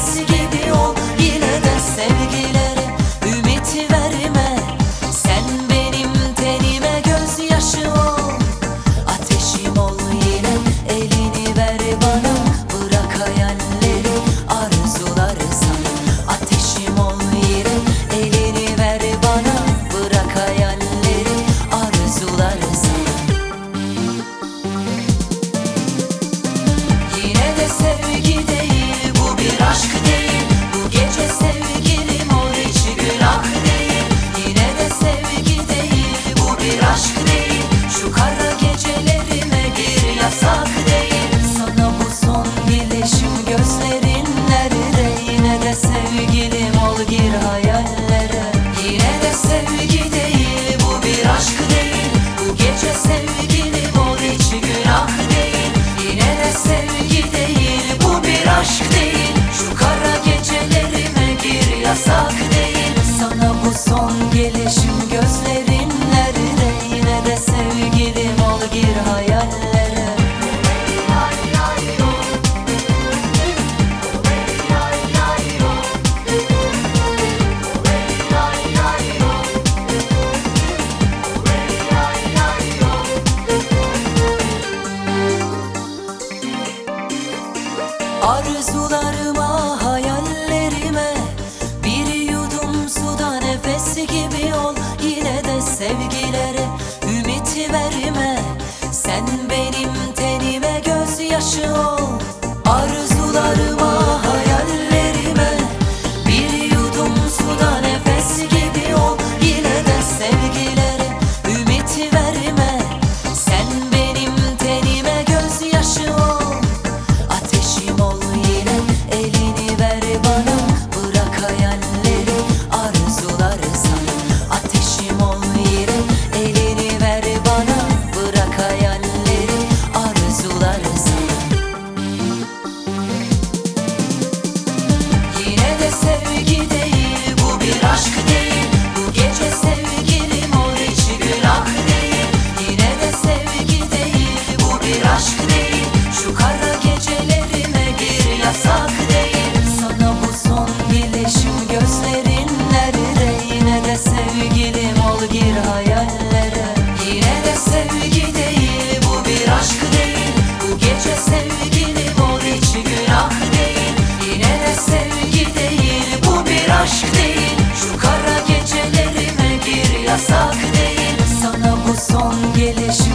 nefes gibi ol. Yine de sevgilere ümit verme. Sen benim tenime gözyaşı ol. Ateşim ol yine, elini ver bana. Bırak hayalleri, arzuları sana. Ateşim ol yine, elini ver bana. Bırak hayalleri, arzuları sana. Yine de sevgi değil, bu bir aşk değil. Bu gece sevgilim ol, hiç günah değil. Yine de sevgi değil, bu bir aşk değil. Şu kara gecelerime gir, yasak değil. Sana bu son bilişim, gözlerin nerede? Yine de sevgilim ol, gir hayallere. Yine de sevgi değil, bu bir aşk değil. Bu gece sevgilim ol, hiç günah değil. Yine de sevgi değil, bu bir aşk değil. Şu kara gecelerime gir, yasak değil. Sana bu son gelişim, gözlerin nerede? Yine de sevgilim ol, gir hayallere. Arzularıma, hayallerime bir yudum suda nefes gibi ol. Yine de sevgilere ümit verme. Sen benim tenime gözyaşı ol. Arzularıma, hayallerime bir yudum suda nefes gibi ol. Yine de sevgilere ümit verme. Sen benim tenime gözyaşı ol. Ateşim ol yine, elini ver bana. Bırak hayalleri, arzuları sana. Ateşim ol yine, elini ver bana. Bırak hayalleri, arzuları sana. Yine de sevgi değil, bu bir aşk değil. Bu gece sevgilim ol, hiç günah değil. Yine de sevgi değil, bu bir aşk değil. Şu kara gecelerime gir, yasak değil. Sana bu son bilişim, gözlerin nerede? Yine de sevgilim ol, gir hayallere. Yine de sevgi değil, bu bir aşk değil. Bu gece sevgilim ol, hiç günah değil. Yine de sevgi değil, bu bir aşk değil. Şu kara gecelerime gir, yasak değil. Sana bu son gelişim,